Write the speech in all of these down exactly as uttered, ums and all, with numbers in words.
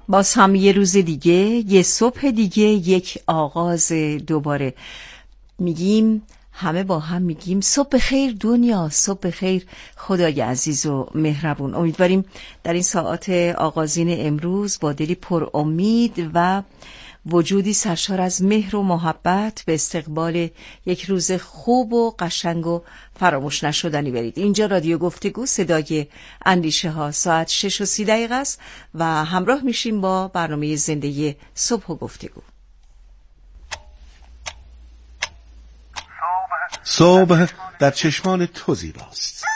باز هم یه روز دیگه، یه صبح دیگه، یک آغاز دوباره. میگیم همه با هم میگیم صبح خیر دنیا، صبح خیر خدای عزیز و مهربون. امیدواریم در این ساعات آغازین امروز با دلی پر امید و وجودی سرشار از مهر و محبت به استقبال یک روز خوب و قشنگ و فراموش نشدنی برید. اینجا رادیو گفتگو، صدای اندیشه ها. ساعت شش و سی دقیقه است و همراه میشیم با برنامه زنده صبح و گفتگو. صبح در چشمان تو زیباست.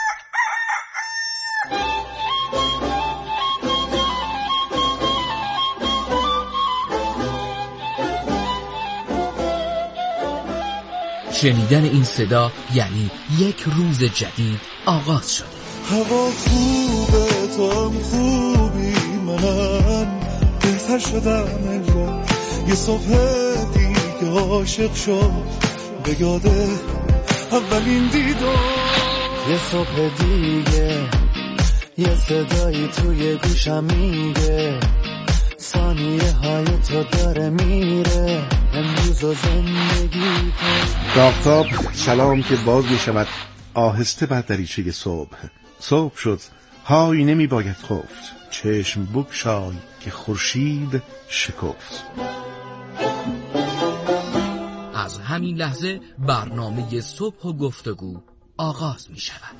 شنیدن این صدا یعنی یک روز جدید آغاز شده. هوا خوبه، تو هم خوبی، منم بهتر شدم انگار. یه صبح دیگه عاشق شد به یاده اولین دیدار. یه صبح دیگه یه صدایی توی گوشم میگه ثانیه های تو داره میره امروز و زندگی. داغتاب سلام که باز میشود آهسته بر دریچه صبح. صبح شد، های نمی باید خفت، چشم بگشای که خورشید شکفت. از همین لحظه برنامه صبح و گفتگو آغاز می شود.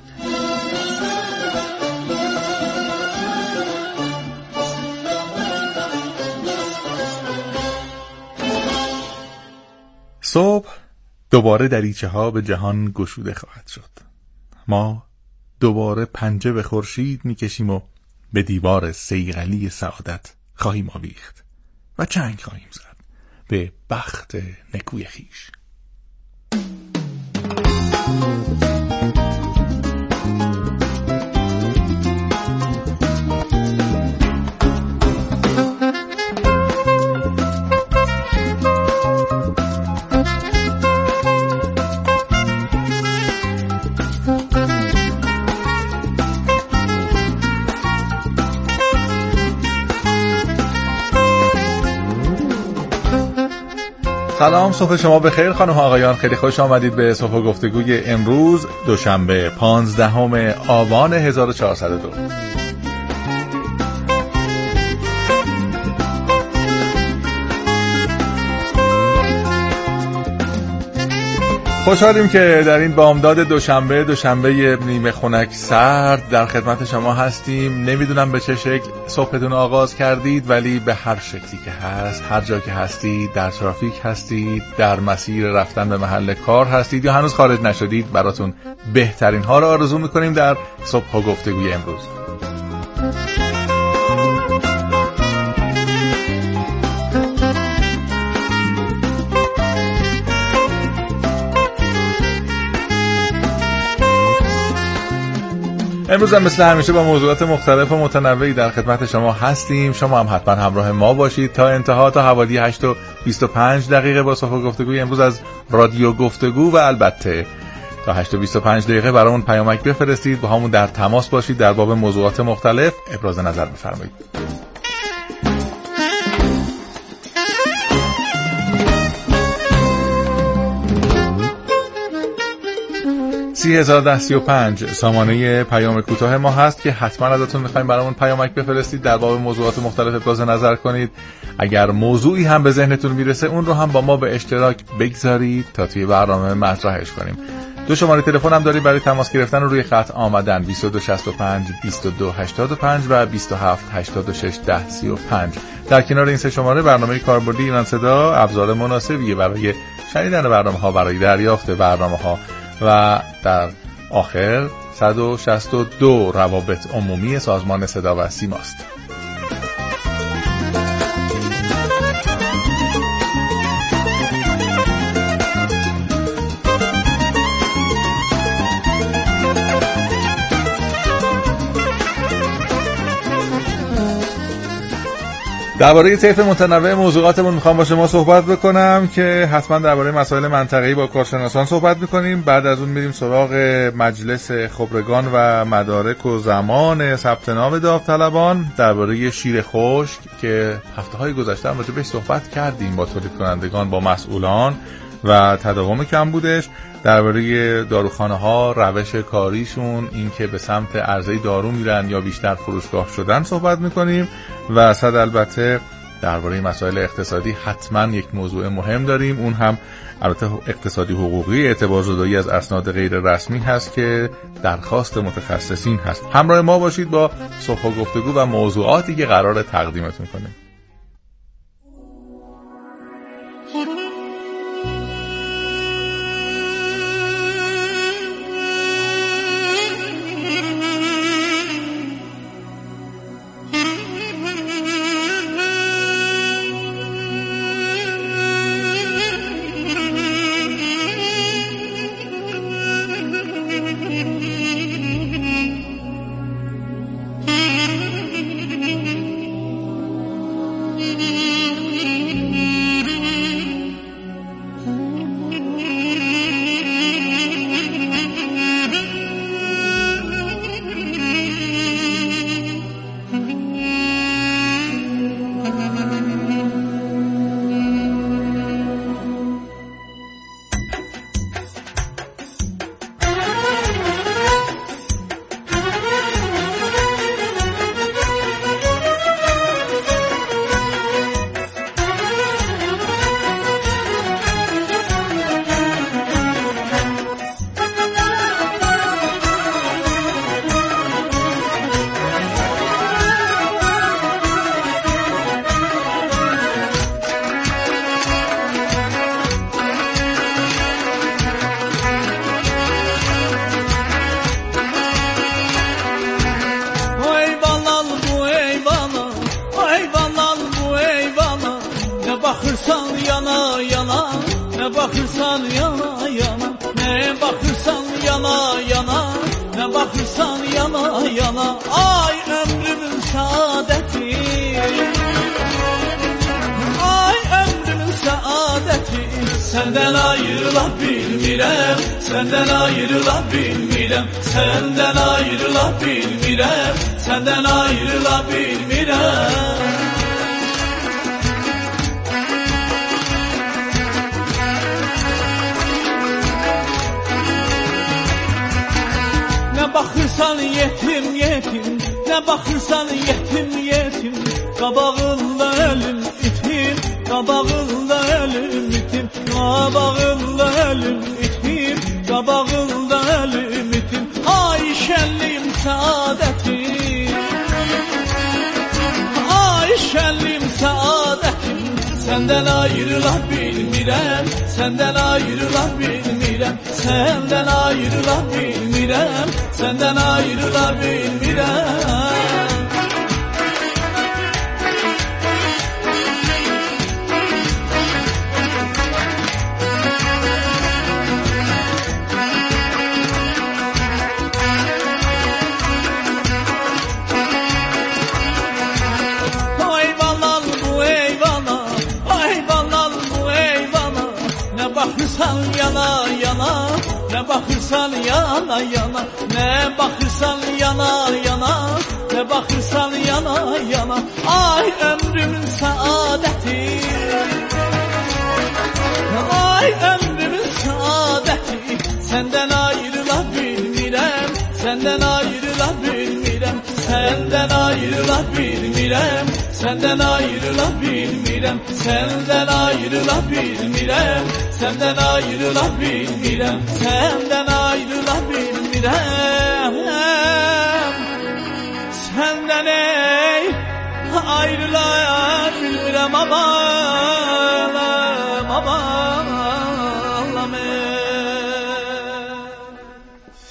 صبح دوباره دریچه ها به جهان گشوده خواهد شد. ما دوباره پنجه به خورشید میکشیم و به دیوار صیقلی سعادت خواهیم آویخت و چنگ خواهیم زد به بخت نکوی خویش. سلام، صبح شما بخیر خانم ها آقایان. خیلی خوش آمدید به صبح و گفتگوی امروز دوشنبه پانزدهم آبان هزار و چهارصد و دو. خوشحالیم که در این بامداد دوشنبه دوشنبه نیمه خنک سرد در خدمت شما هستیم. نمیدونم به چه شکل صبحتون آغاز کردید، ولی به هر شکلی که هست، هر جا که هستید، در ترافیک هستید، در مسیر رفتن به محل کار هستید یا هنوز خارج نشدید، براتون بهترین ها رو آرزو میکنیم در صبح و گفتگوی امروز. امروز هم مثل همیشه با موضوعات مختلف و متنوعی در خدمت شما هستیم. شما هم حتما همراه ما باشید تا انتها، تا حوالی هشت و بیست و پنج دقیقه با صبح گفتگوی امروز از رادیو گفتگو و البته تا هشت و بیست و پنج دقیقه برامون پیامک بفرستید، با همون در تماس باشید، در باب موضوعات مختلف ابراز نظر بفرمایید. سی هزار ده سی و پنج سامانه پیام کوتاه ما هست که حتما ازتون میخوایم برامون پیامک بفرستید، در باب موضوعات مختلف ابراز نظر کنید. اگر موضوعی هم به ذهنتون میرسه اون رو هم با ما به اشتراک بگذارید تا توی برنامه مطرحش کنیم. دو شماره تلفن هم دارید برای تماس گرفتن و روی خط آمدن: بیست و دو شصت و پنج بیست و دو هشتاد و پنج و بیست و هفت هشتاد و شش ده سی و پنج. در کنار این سه شماره برنامه کاربردی ایران صدا ابزار مناسبیه برای شنیدن برنامه‌ها، برای دریافت برنامه‌ها و در آخر صد و شصت و دو روابط عمومی سازمان صدا و سیماست. درباره طیف متنوع موضوعاتمون میخوام با شما صحبت بکنم که حتما درباره مسائل منطقه‌ای با کارشناسان صحبت میکنیم. بعد از اون میریم سراغ مجلس خبرگان و مدارک و زمان ثبت نام داوطلبان، درباره شیر خشک که هفته‌های گذشته هم راجع بهش صحبت کردیم با تولید کنندگان، با مسئولان و تداوم کمبودش، درباره داروخانه‌ها، روش کاریشون، اینکه به سمت عرضه دارو میرن یا بیشتر فروشگاه شدن صحبت میکنیم و صد البته درباره مسائل اقتصادی حتما یک موضوع مهم داریم، اون هم البته اقتصادی حقوقی، اعتبارزدایی از اسناد غیر رسمی هست که درخواست متخصصین هست. همراه ما باشید با صبح و گفتگو و موضوعاتی که قرار تقدیمتون کنیم. Senden ayrılabilmirəm, senden ayrılabilmirəm, senden ayrılabilmirəm, senden ayrılabilmirəm. Ne baxırsan yetim yetim, ne baxırsan yetim yetim, qabağında ölüm itim, qabağında ölüm itim, qabağında ölüm itim, qabağında ölüm itim. Ay şənliyim saadətim, ay şənliyim saadətim, səndən ayrıla bilmirəm, səndən ayrıla bilmirəm, səndən ayrıla bilmirəm, səndən ayrıla bilmirəm. Baxırsan yana yana, ne baxırsan yana yana, ne baxırsan yana yana, ne baxırsan yana yana. Ay ömrümün saadəti, ay ömrümün saadəti, səndən ayrıla bilmirəm, səndən ayrıla bilmirəm, səndən ayrıla bilmirəm, səndən ayrıla bilmirəm, səndən ayrıla bilmirəm, səndən ayrıla bilmirəm, səndən ayrıla bilmirəm, səndən ey ayrıla bilmirəm, aman aman Allah'ım.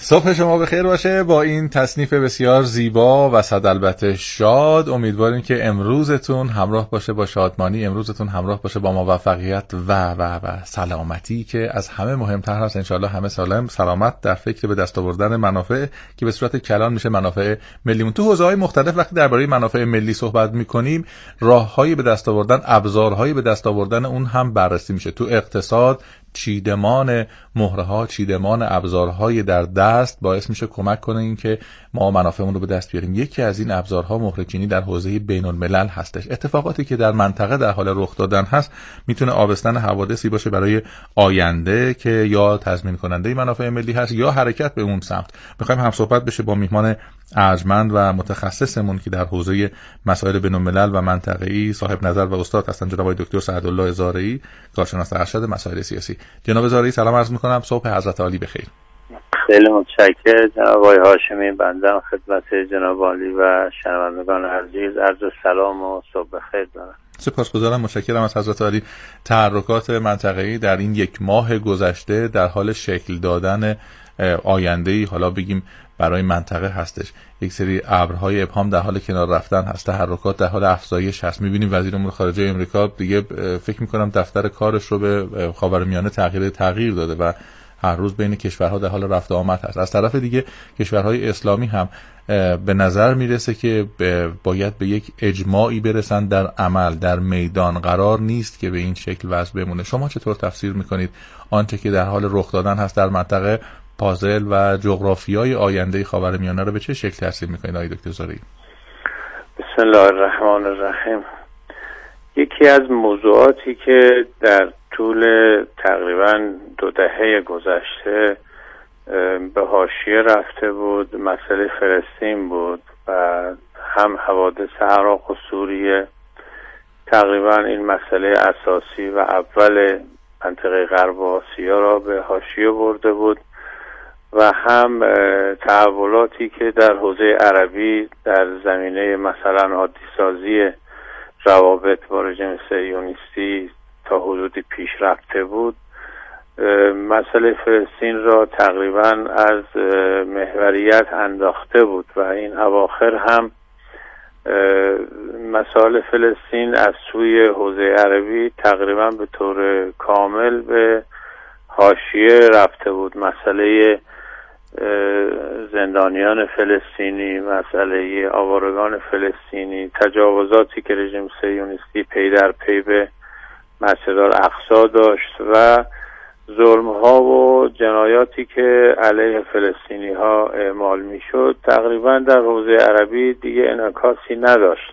صبح شما بخیر باشه با این تصنیف بسیار زیبا و صد البته شاد. امیدواریم که امروزتون همراه باشه با شادمانی، امروزتون همراه باشه با موفقیت و و و سلامتی که از همه مهمتر هست. انشالله همه سالم سلامت در فکر به دست آوردن منافع که به صورت کلان میشه منافع ملیمون. تو حوزه‌های مختلف وقتی درباره منافع ملی صحبت میکنیم راه‌هایی به دست آوردن، ابزارهایی به دست آوردن اون هم بررسی میشه. تو اقتصاد چیدمان مهره‌ها، چیدمان ابزارهای در دست باعث میشه کمک کنه این که ما منافعمون رو به دست بیاریم. یکی از این ابزارها مهره‌چینی در حوزه بین‌الملل هستش. اتفاقاتی که در منطقه در حال رخ دادن هست میتونه آبستن حوادثی باشه برای آینده که یا تضمین کننده منافع ملی هست یا حرکت به اون سمت. میخوایم هم صحبت بشه با میهمان ارجمند و متخصصمون که در حوزه مسائل بین‌الملل و منطقه‌ای صاحب نظر و استاد هستن، جناب دکتر سعدالله زارعی، کارشناس ارشد مسائل سیاسی. جناب زارعی سلام عرض می‌کنم، صبح حضرت عالی بخیر. خیلی متشکرم جناب آقای هاشمی. بنده خدمت جناب عالی و شنوندگان عزیز عرض سلام و صبح بخیر دارم. سپاسگزارم، متشکرم از حضرت عالی. تحرکات منطقه‌ای در این یک ماه گذشته در حال شکل دادن آینده‌ای حالا بگیم برای منطقه هستش. یک سری ابرهای ابهام در حال کنار رفتن هست، تحرکات در حال افزایش هست. می‌بینیم وزیر امور خارجه آمریکا دیگه فکر می‌کنم دفتر کارش رو به خاورمیانه تغییر تغییر داده و هر روز بین کشورها در حال رفت و آمد هست. از طرف دیگه کشورهای اسلامی هم به نظر میرسه که باید به یک اجماعی برسن در عمل، در میدان. قرار نیست که به این شکل وضع بمونه. شما چطور تفسیر میکنید آنچه که در حال رخ دادن هست در منطقه؟ پازل و جغرافیای آینده خاورمیانه رو به چه شکل ترسیم میکنید آقای دکتر زارعی؟ بسم الله الرحمن الرحیم. یکی از موضوعاتی که در طول تقریبا دو دهه گذشته به حاشیه رفته بود مسئله فلسطین بود و هم حوادث عراق و سوریه تقریبا این مسئله اساسی و اول منطقه غرب آسیا را به حاشیه برده بود و هم تحولاتی که در حوزه عربی در زمینه مثلا عادی سازی روابط با رژیم صهیونیستی تا حدودی پیش رفته بود، مسئله فلسطین را تقریبا از محوریت انداخته بود و این اواخر هم مسائل فلسطین از سوی حوزه عربی تقریبا به طور کامل به حاشیه رفته بود. مسئله زندانیان فلسطینی، مسئله آوارگان فلسطینی، تجاوزاتی که رژیم صهیونیستی پی در پی به مسجد الاقصی داشت و ظلم‌ها و جنایاتی که علیه فلسطینی ها اعمال می‌شد تقریبا در حوزه عربی دیگه انعکاسی نداشت.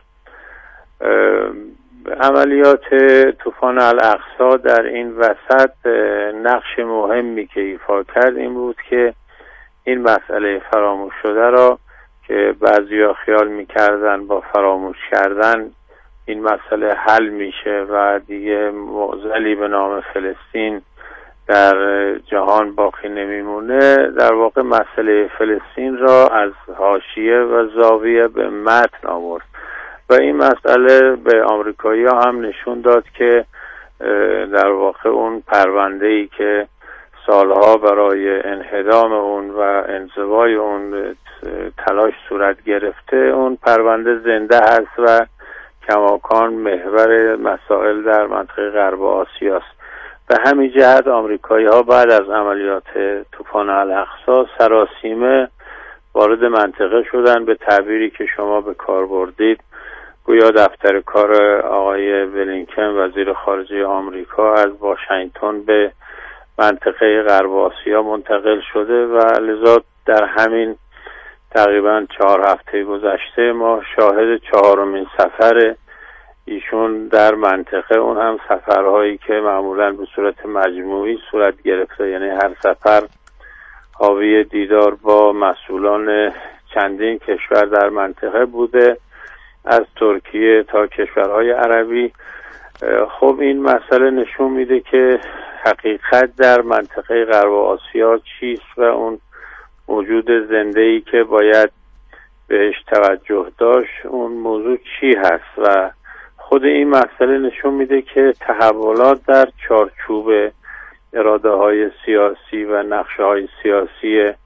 عملیات طوفان الاقصی در این وسط نقش مهمی که ایفا کرد این بود که این مسئله فراموش شده را که بعضیا خیال می‌کردن با فراموش کردن این مسئله حل میشه و دیگه معضلی به نام فلسطین در جهان باقی نمیمونه، در واقع مسئله فلسطین را از حاشیه و زاویه به متن آورد و این مسئله به آمریکایی‌ها هم نشون داد که در واقع اون پرونده‌ای که سالها برای انهدام اون و انزوای اون تلاش صورت گرفته، اون پرونده زنده هست و کماکان محور مسائل در منطقه غرب آسیاست. به همین جهت آمریکایی‌ها بعد از عملیات طوفان الاقصی سراسیمه وارد منطقه شدن. به تعبیری که شما به کار بردید گویا دفتر کار آقای بلینکن وزیر خارجه آمریکا از واشنگتن به منطقه غرب آسیا منتقل شده و لذا در همین تقریبا چهار هفته گذشته ما شاهد چهارمین سفر ایشون در منطقه، اون هم سفرهایی که معمولا به صورت مجموعی صورت گرفته، یعنی هر سفر حاوی دیدار با مسئولان چندین کشور در منطقه بوده، از ترکیه تا کشورهای عربی. خب این مسئله نشون میده که حقیقت در منطقه غرب آسیا چیست و اون موجود زنده‌ای که باید بهش توجه داشت اون موضوع چی هست و خود این مسئله نشون میده که تحولات در چارچوب اراده های سیاسی و نقشه های سیاسی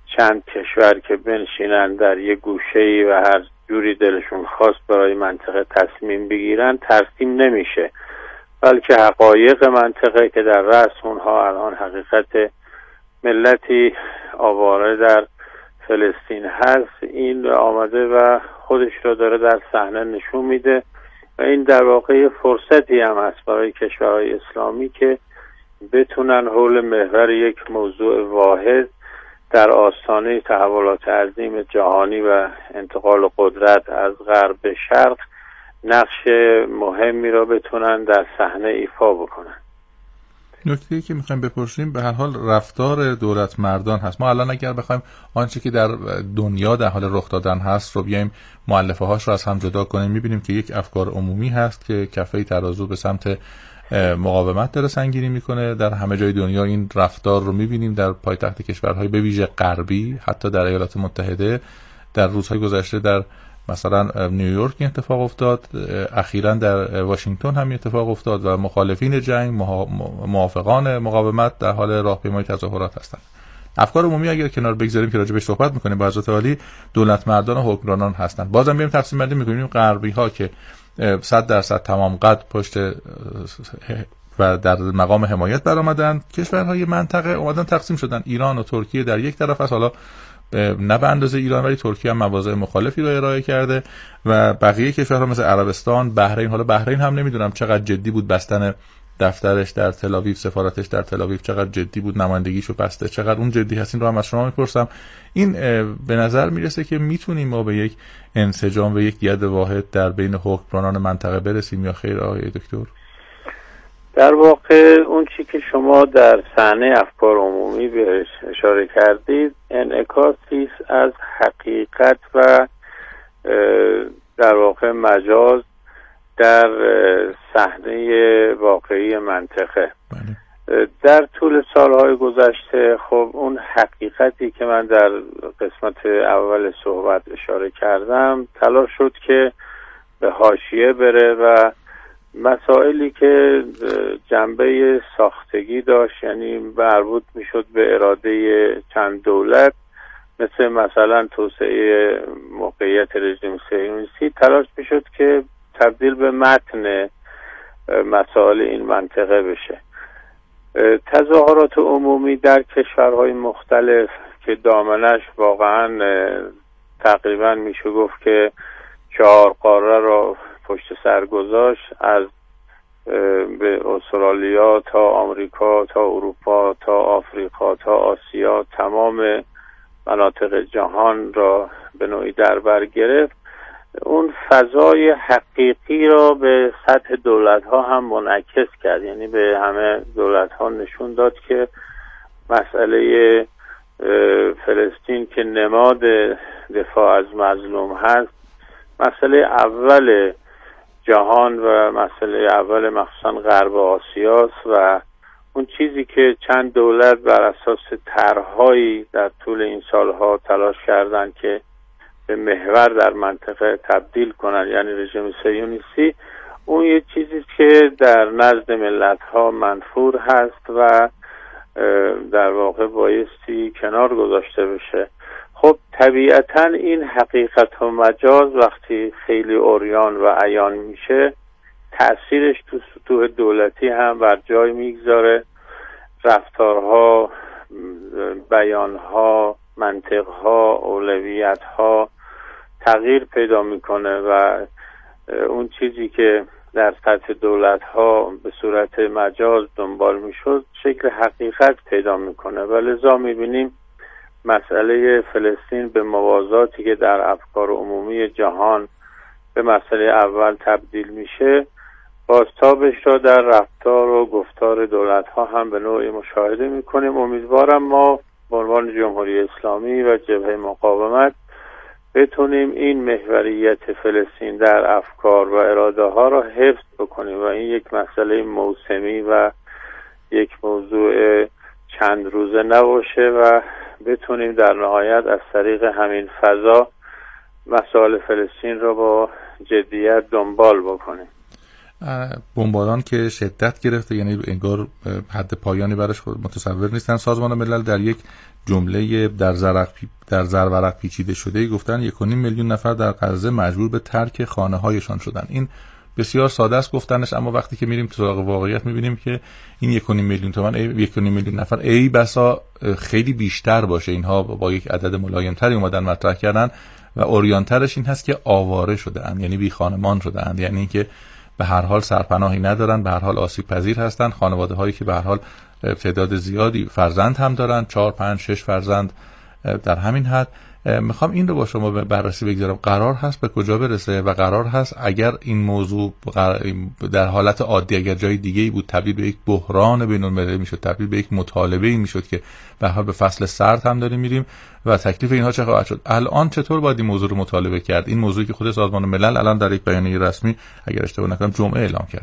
چند کشور که بنشینن در یه گوشه‌ای و هر جوری دلشون خواست برای منطقه تصمیم بگیرن ترسیم نمیشه، بلکه حقایق منطقه که در رأس اونها الان حقیقت ملتی آواره در فلسطین هست، این آمده و خودش رو داره در صحنه نشون میده و این در واقع فرصتی هم هست برای کشورهای اسلامی که بتونن حول محور یک موضوع واحد در آستانه تحولات عظیم جهانی و انتقال قدرت از غرب به شرق نقش مهمی را بتونن در صحنه ایفا بکنن. نکته‌ای که میخوایم بپرسیم به هر حال رفتار دولت مردان هست. ما الان اگر بخوایم آنچه که در دنیا در حال رخ دادن هست رو بیایم مؤلفه هاش رو از هم جدا کنیم، میبینیم که یک افکار عمومی هست که کفه ترازو به سمت مقاومت داره سنگینی میکنه. در همه جای دنیا این رفتار رو میبینیم، در پایتخت کشورهای به ویژه غربی، حتی در ایالات متحده در روزهای گذشته در مثلا نیویورک این اتفاق افتاد، اخیراً در واشنگتن هم اتفاق افتاد و مخالفین جنگ، موافقان مقاومت در حال راهپیمایی تظاهرات هستند. افکار عمومی اگر کنار بگذاریم که راجع بهش صحبت میکنیم با حضرت عالی، دولت مردان و حکمرانان هستند. بازم بیایم تقسیم بندی میکنیم، غربی ها که صد درصد تمام قد پشت و در مقام حمایت برآمدن، کشورهای منطقه اومدن تقسیم شدن، ایران و ترکیه در یک طرف است، حالا نه به اندازه ایران ولی ترکیه هم مواضع مخالفی رو ارائه کرده و بقیه کشورها مثل عربستان، بحرین، حالا بحرین هم نمیدونم چقدر جدی بود بستن دفترش در تل آویو، سفارتش در تل آویو چقدر جدی بود، نمایندگیشو بسته، چقدر اون جدی هست، این رو هم از شما میپرسم. این به نظر میرسه که میتونیم ما به یک انسجام و یک ید واحد در بین حکمرانان منطقه برسیم یا خیر آقای دکتر؟ در واقع اون چی که شما در صحنه افکار عمومی بهش اشاره کردید انعکاسی است از حقیقت و در واقع مجاز در صحنه واقعی منطقه. بله. در طول سالهای گذشته خب اون حقیقتی که من در قسمت اول صحبت اشاره کردم تلاش شد که به حاشیه بره و مسائلی که جنبه ساختگی داشت، یعنی مربوط میشد به اراده چند دولت، مثل مثلا توسعه موقعیت رژیم صهیونیستی، تلاش میشد که تبدیل به متن مسائل این منطقه بشه. تظاهرات عمومی در کشورهای مختلف که دامنش واقعا تقریبا میشه گفت که چهار قاره را پشت سر گذاشت، از به استرالیا تا آمریکا تا اروپا تا آفریقا تا آسیا، تمام مناطق جهان را به نوعی در بر گرفت. اون فضای حقیقی را به سطح دولت ها هم منعکس کرد، یعنی به همه دولت ها نشون داد که مسئله فلسطین که نماد دفاع از مظلوم هست مسئله اول جهان و مسئله اول مخصوصا غرب آسیاست و اون چیزی که چند دولت بر اساس طرح‌هایی در طول این سالها تلاش کردن که به محور در منطقه تبدیل کنن، یعنی رژیم صهیونیستی، اون یه چیزی که در نزد ملت‌ها منفور هست و در واقع بایستی کنار گذاشته بشه. خب طبیعتا این حقیقت و مجاز وقتی خیلی عریان و عیان میشه تأثیرش تو سطوح دولتی هم بر جای میگذاره، رفتارها، بیانها، منطقها، اولویتها تغییر پیدا میکنه و اون چیزی که در سطح دولتها به صورت مجاز دنبال میشد شکل حقیقت پیدا میکنه و لذا میبینیم مسئله فلسطین به موازاتی که در افکار عمومی جهان به مسئله اول تبدیل میشه، بازتابش را در رفتار و گفتار دولت ها هم به نوعی مشاهده میکنیم. امیدوارم ما به عنوان جمهوری اسلامی و جبهه مقاومت بتونیم این محوریت فلسطین در افکار و اراده ها را حفظ بکنیم و این یک مسئله موسمی و یک موضوع چند روزه نباشه و بتونیم در نهایت از طریق همین فضا مسائل فلسطین را با جدیت دنبال بکنیم. بمباران که شدت گرفته، یعنی انگار حد پایانی براش متصور نیستن. سازمان ملل در یک جمله در زرق در زرورق پیچیده شده گفتن یک و نیم میلیون نفر در غزه مجبور به ترک خانه‌هایشان شدن. این بسیار ساده است گفتنش، اما وقتی که میریم سراغ واقعیت میبینیم که این یک و نیم میلیون تومان یک و نیم میلیون نفر ای بسا خیلی بیشتر باشه. اینها با یک عدد ملایمتری اومدن مطرح کردن و اوریانترش این هست که آواره شده اند، یعنی بی خانمان شده اند، یعنی اینکه به هر حال سرپناهی ندارن، به هر حال آسیب پذیر هستند. خانواده هایی که به هر حال تعداد زیادی فرزند هم دارن، چهار پنج شش فرزند در همین حد. میخوام این رو با شما به بررسی بگذارم. قرار هست به کجا برسه و قرار هست اگر این موضوع در حالت عادی اگر جای دیگه ای بود تبدیل به یک بحران بین‌المللی میشد، تبدیل به یک مطالبه ای میشد که به هر حال به فصل سرد هم داریم میریم و تکلیف اینها چه خواهد شد. الان چطور باید این موضوع رو مطالبه کرد؟ این موضوعی که خود سازمان ملل الان در یک بیانیه رسمی اگر اشتباه نکنم جمعه اعلام کرد.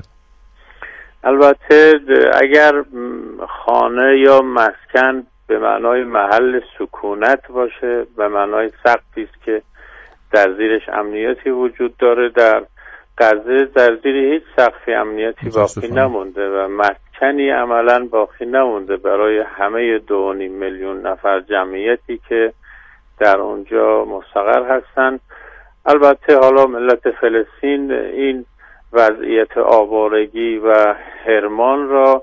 البته اگر خانه یا مسکن به معنای محل سکونت باشه، به معنای سقفی است که در زیرش امنیتی وجود داره، در غزه در زیر هیچ سقفی امنیتی باقی نمونده و مسکنی عملا باقی نمونده برای همه دو و نیم میلیون نفر جمعیتی که در اونجا مستقر هستن. البته حالا ملت فلسطین این وضعیت آوارگی و حرمان را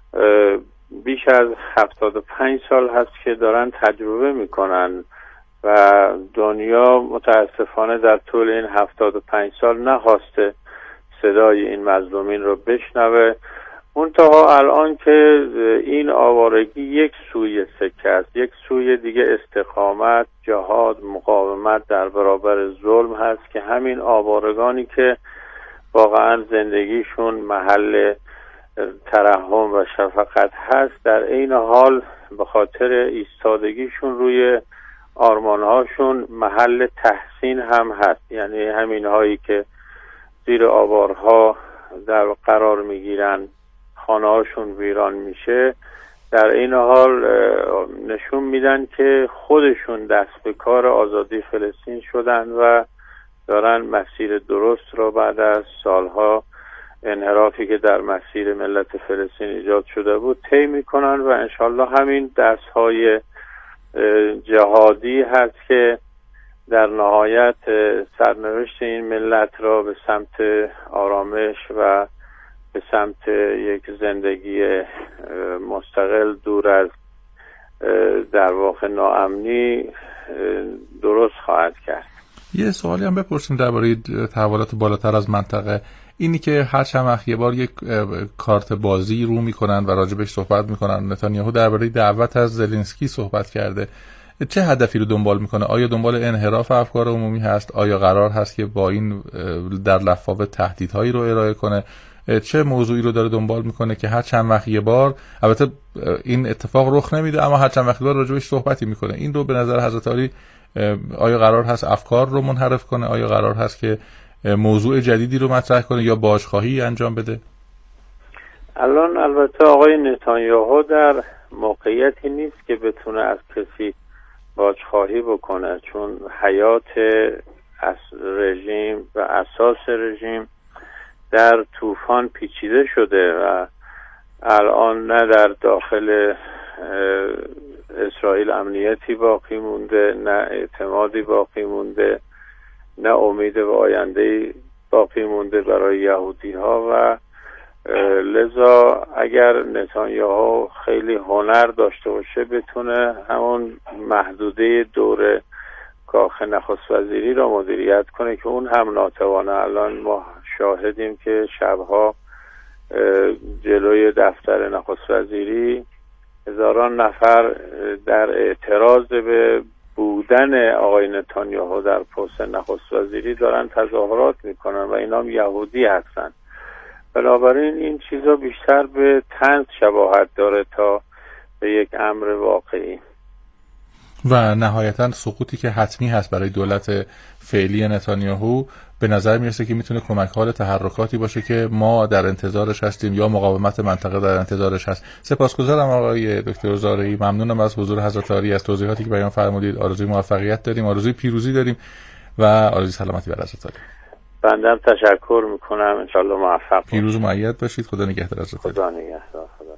بیش از هفتاد و پنج سال هست که دارن تجربه میکنن و دنیا متاسفانه در طول این هفتاد و پنج سال نخواسته صدای این مظلومین رو بشنوه. منتها الان که این آوارگی یک سوی سکه است، یک سوی دیگه استقامت، جهاد، مقاومت در برابر ظلم هست که همین آوارگانی که واقعا زندگیشون محل ترحم و شفقت هست در این حال به خاطر ایستادگیشون روی آرمانهاشون محل تحسین هم هست. یعنی همین هایی که زیر آوارها در قرار میگیرن، خانه هاشون ویران میشه، در این حال نشون میدن که خودشون دست به کار آزادی فلسطین شدن و دارن مسیر درست رو بعد از سالها انحرافی که در مسیر ملت فلسطین ایجاد شده بود طی میکنن و انشالله همین درس‌های جهادی هست که در نهایت سرنوشت این ملت را به سمت آرامش و به سمت یک زندگی مستقل دور از در واقع ناامنی درست خواهد کرد. یه سوالی هم بپرسیم درباره تحولات بالاتر از منطقه. اینی که هر چند وقت یه بار یک کارت بازی رو میکنن و راجبش صحبت میکنن. نتانیاهو درباره دعوت از زلنسکی صحبت کرده. چه هدفی رو دنبال میکنه؟ آیا دنبال انحراف افکار عمومی هست؟ آیا قرار هست که با این در لفاف تهدیدهایی رو ارائه کنه؟ چه موضوعی رو داره دنبال میکنه که هر چند وقت یه بار، البته این اتفاق رخ نمیده اما هر چند وقت یه بار راجبش صحبتی میکنه؟ این رو به نظر حضرت عالی آیا قرار هست افکار رو منحرف کنه؟ آیا قرار هست که موضوع جدیدی رو مطرح کنه یا بازخواهی انجام بده؟ الان البته آقای نتانیاهو در موقعیتی نیست که بتونه از کسی بازخواهی بکنه، چون حیات رژیم و اساس رژیم در طوفان پیچیده شده و الان نه در داخل اسرائیل امنیتی باقی مونده، نه اعتمادی باقی مونده، نه امید به آینده باقی مونده برای یهودی ها و لذا اگر نتانیاهو خیلی هنر داشته باشه بتونه همون محدوده دور کاخ نخست وزیری را مدیریت کنه که اون هم ناتوانه. الان ما شاهدیم که شبها جلوی دفتر نخست وزیری هزاران نفر در اعتراض به بودن آقای نتانیاهو در پست نخست وزیری دارن تظاهرات میکنن و اینا هم یهودی هستن. بنابراین این چیزا بیشتر به طنز شباهت داره تا به یک امر واقعی. و نهایتا سقوطی که حتمی هست برای دولت فعلی نتانیاهو به نظر میرسه که میتونه کمک حال تحرکاتی باشه که ما در انتظارش هستیم یا مقاومت منطقه در انتظارش هست. سپاسگزارم آقای دکتر زارعی، ممنونم از حضور حضرت عالی، از توضیحاتی که بیان فرمودید. آرزوی موفقیت داریم، آرزوی پیروزی داریم و آرزوی سلامتی بر حضرت عالی. بندم تشکر میکنم. انشالله موفق پیروز و مؤید باشید. خدا نگهدار از خدا نگهدار. خدا.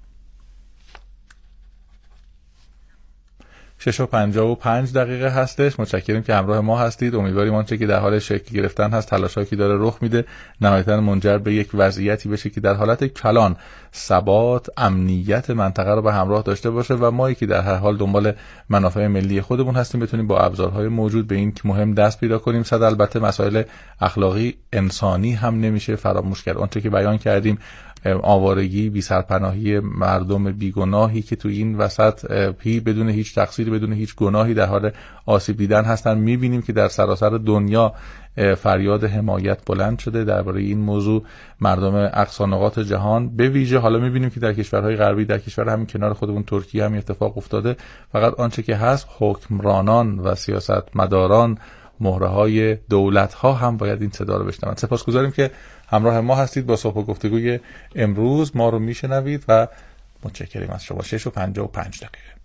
شش و پنجاه و پنج دقیقه هستش. متشکریم که همراه ما هستید. امیدواریم آنچه که در حال شکل گرفتن هست، تلاشایی که داره رخ میده، نهایتاً منجر به یک وضعیتی بشه که در حالت کلان ثبات، امنیت منطقه رو به همراه داشته باشه و ما که در هر حال دنبال منافع ملی خودمون هستیم بتونیم با ابزارهای موجود به این مهم دست پیدا کنیم. صد البته مسائل اخلاقی انسانی هم نمیشه فراموش کرد. آنچه که بیان کردیم، آوارگی، بی سرپناهی مردم بیگناهی که تو این وسط پی بدون هیچ تقصیری، بدون هیچ گناهی در حال آسیب دیدن هستن. میبینیم که در سراسر دنیا فریاد حمایت بلند شده درباره این موضوع. مردم اقصا نقاط جهان به ویژه، حالا میبینیم که در کشورهای غربی، در کشور همین کنار خودمون ترکیه هم اتفاق افتاده. فقط آنچه که هست، حکمرانان و سیاستمداران، مهره‌های دولت‌ها هم باید این صدا رو بشنوند. سپاسگزاریم که همراه ما هستید. با صحبت و گفتگوی امروز ما رو میشنوید و متشکریم از شما. شش و پنجاه و پنج دقیقه.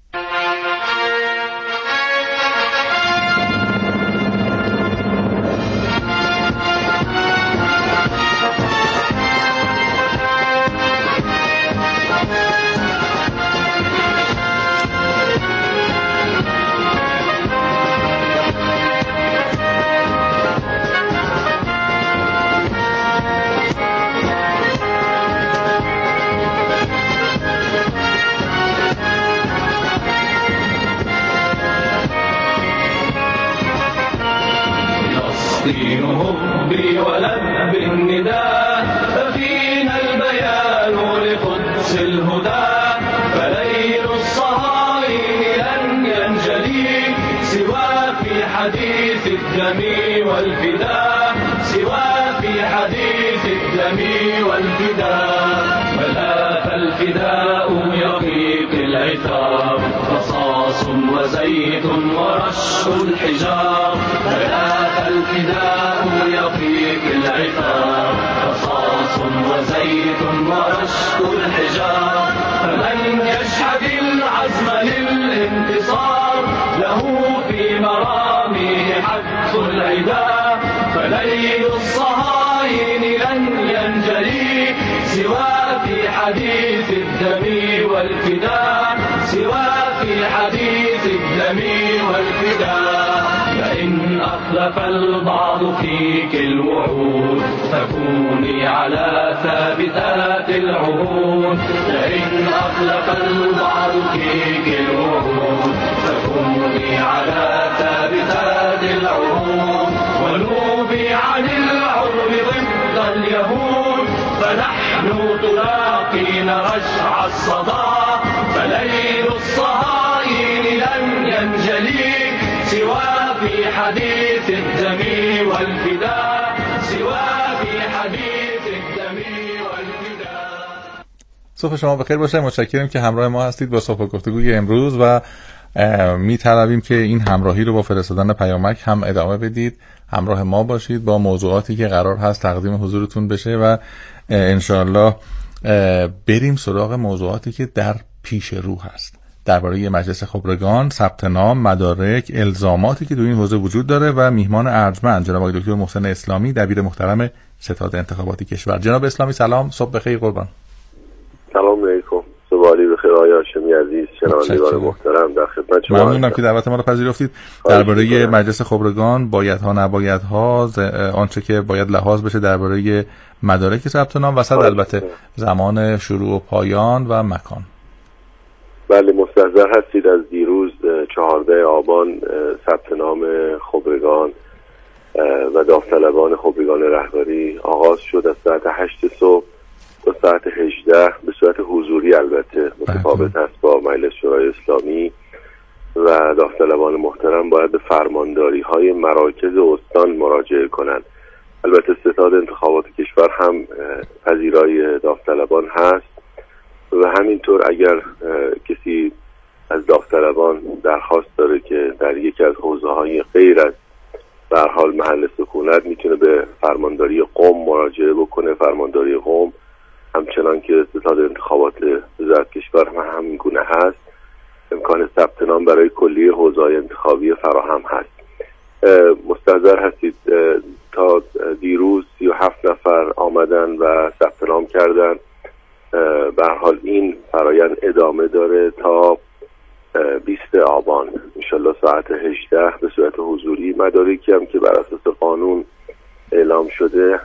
دين حبي ولب النداء ففينا البيان لقدس الهدى فليل الصهاين لن ينجلي سوى في حديث الدم والفداء سوى في حديث الدم والفداء بلا فالفداء يقيق العتاب رصاص وزيت ورش الحجار بلا فالفداء يقيق العتاب رصاص وزيت ورش الحجار فمن يشهد العزم للانتصار له في مرامه حق العدا فليل الصهاين لن ينجلي سوى في حديث الدم والفداء سوى في حديث الدم والفداء فإن أخلف البعض فيك الوعود فكوني على ثابتات العهود فإن أخلف البعض فيك الوعود فكوني على ثابتات العهود ونوبي عن العرب ضد اليهود فنحن تلاقين رشع الصدى فليل الصهاين لن ينجلي سوى في حديث الدم والفداء سوى في حديث الدم والفداء. صبح شما بخیر باشه. متشکرم که همراه ما هستید با صحبت گفتگوی امروز و می‌طلبیم که این همراهی رو با فرستادن پیامک هم ادامه بدید. همراه ما باشید با موضوعاتی که قرار هست تقدیم حضورتون بشه و انشاءالله بریم سراغ موضوعاتی که در پیش رو هست. درباره مجلس خبرگان، ثبت نام، مدارک، الزاماتی که در این حوزه وجود داره و میهمان ارجمند جناب آقای دکتر محسن اسلامی، دبیر محترم ستاد انتخاباتی کشور. جناب اسلامی سلام، صبح بخیر قربان. سلام علیکم. صبحی بخیر آقای هاشمی عزیز، شنوندگان محترم، در خدمت شما. ممنونم که دعوت ما رو پذیرفتید. درباره مجلس خبرگان، بایدها نبایدها، آنچه که باید لحاظ بشه درباره مدارک ثبت نام و صد البته زمان شروع و پایان و مکان. بله، مستحضر هستید از دیروز چهارده آبان ثبت نام خبرگان و داوطلبان خبرگان رهبری آغاز شد از ساعت هشت صبح تا ساعت هجده به صورت حضوری، البته متفاوت است با مجلس شورای اسلامی و داوطلبان محترم باید به فرمانداری های مراکز استان مراجعه کنند. البته ستاد انتخابات کشور هم پذیرای داوطلبان هست و همینطور اگر کسی از داوطلبان درخواست داره که در یکی از حوزه‌های غیر از به هر حال محل سکونت میتونه به فرمانداری قم مراجعه بکنه. فرمانداری قم همچنان که ستاد انتخابات وزارت کشور هم همین گونه هست، امکان ثبت نام برای کلیه حوزه‌های انتخابی فراهم هست. مستحضر هستید تا دیروز سی و هفت نفر آمدن و ثبت نام کردن. به هر حال این فرایند ادامه داره تا بیست آبان انشالله ساعت هجده به صورت حضوری. مدارکی هم که بر اساس قانون اعلام شده